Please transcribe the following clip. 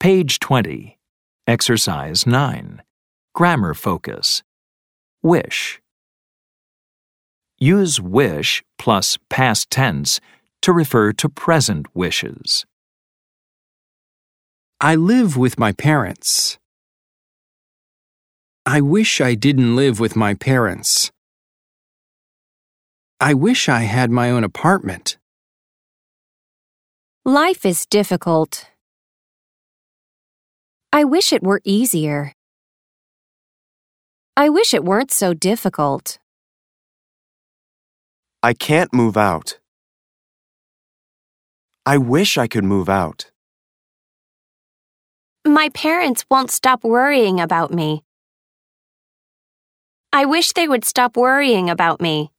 Page 20. Exercise 9. Grammar focus. Wish. Use wish plus past tense to refer to present wishes. I live with my parents. I wish I didn't live with my parents. I wish I had my own apartment. Life is difficult. I wish it were easier. I wish it weren't so difficult. I can't move out. I wish I could move out. My parents won't stop worrying about me. I wish they would stop worrying about me.